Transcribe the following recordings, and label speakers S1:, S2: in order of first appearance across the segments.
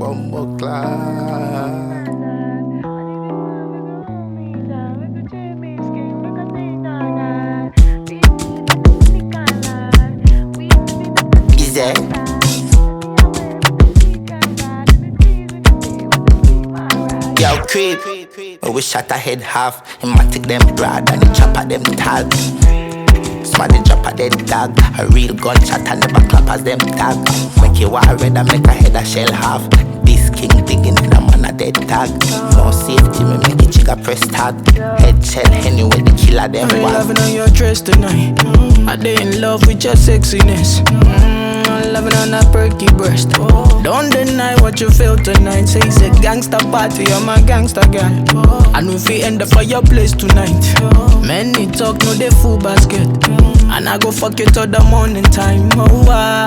S1: bumbo clock. Easy. Yo, creep. We shot a head half. Him a take them broad and he chop at them tall. Smarty drop a dead dog. A real gunshot and never clap as them tag. Make you war red and make a head a shell half. This king digging in a man a dead tag. No safety, me make it chigga press tag. Head shell anyway the killer them
S2: I'm
S1: was.
S2: loving on your dress tonight. I dey in love with your sexiness. I'm loving on that perky breast. Don't deny what you feel tonight. Say it's a gangster party, I'm a gangster girl. I know if we end up for your place tonight. Many talk, no they full basket. And I go fuck you till the morning time. Oh, why?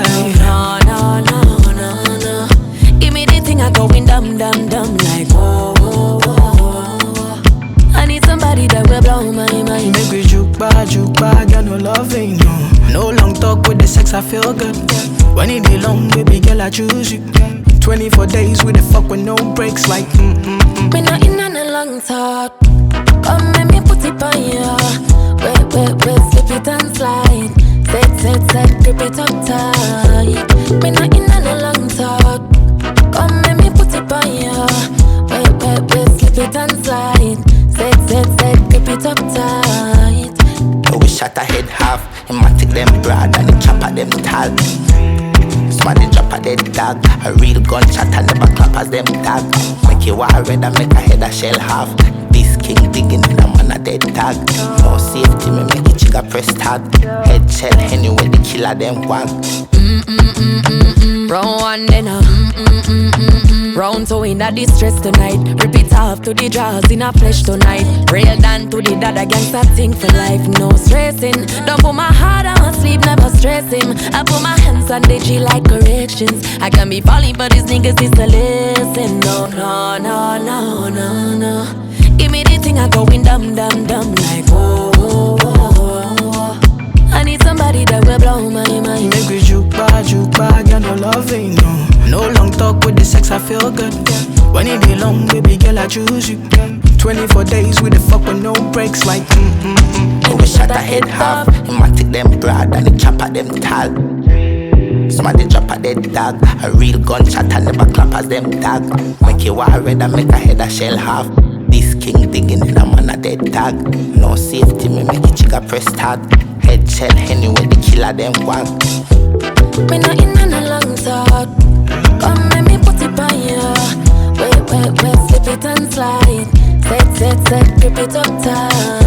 S3: No. Give me the thing I going dumb like whoa, whoa, whoa. I need somebody that will blow my mind.
S2: Make we juke bad, girl, no loving, no. No long talk with the sex, I feel good. When it be long, baby girl, I choose you. 24 days with the fuck with no breaks, like
S3: Me not in on a long talk. Come let me put it on ya. Wait, slip it and slide. Set, grip it up tight. Me not in on a long talk. Come let me put it on ya. Wait, slip it and slide. Set, grip it up tight.
S1: We shot a head half. Him a take them broad and he chop at them tall. Smarty drop a dead dog. A real gunshot and never clap as them tag. Make you war red and make a head a shell half. This king digging in a man a dead tag. No safety, me make it chigga press tag. Head shell anyway the killer them wag.
S3: Round one then round two in a distress tonight. Rip it off to the jaws in a flesh tonight. Real down to the dad against that thing for life. No stressing. Don't put my heart on sleep, never stressing. I put my hands on the G like corrections. I can be falling but these niggas is to listen. No. Give me the thing I going dumb like whoa, whoa, whoa. I need somebody that will blow my mind.
S2: make we juke bad, girl, no loving, no. No long talk with the sex, I feel good. When it be long, baby girl, I choose you. 24 days with the fuck with no breaks, like
S1: We shot a head half. Him a take them broad and he chop at them tall. Somebody drop a dead dog. A real gunshot and never clap as them tag. Make you war red and make a head a shell half. This king digging in a man a dead tag. No safety, me make it chigga press tag. Head shell anyway the killer them wag.
S3: Me not in on a long talk. Come let me put it on ya. Wait, slip it and slide. Set, grip it up tight.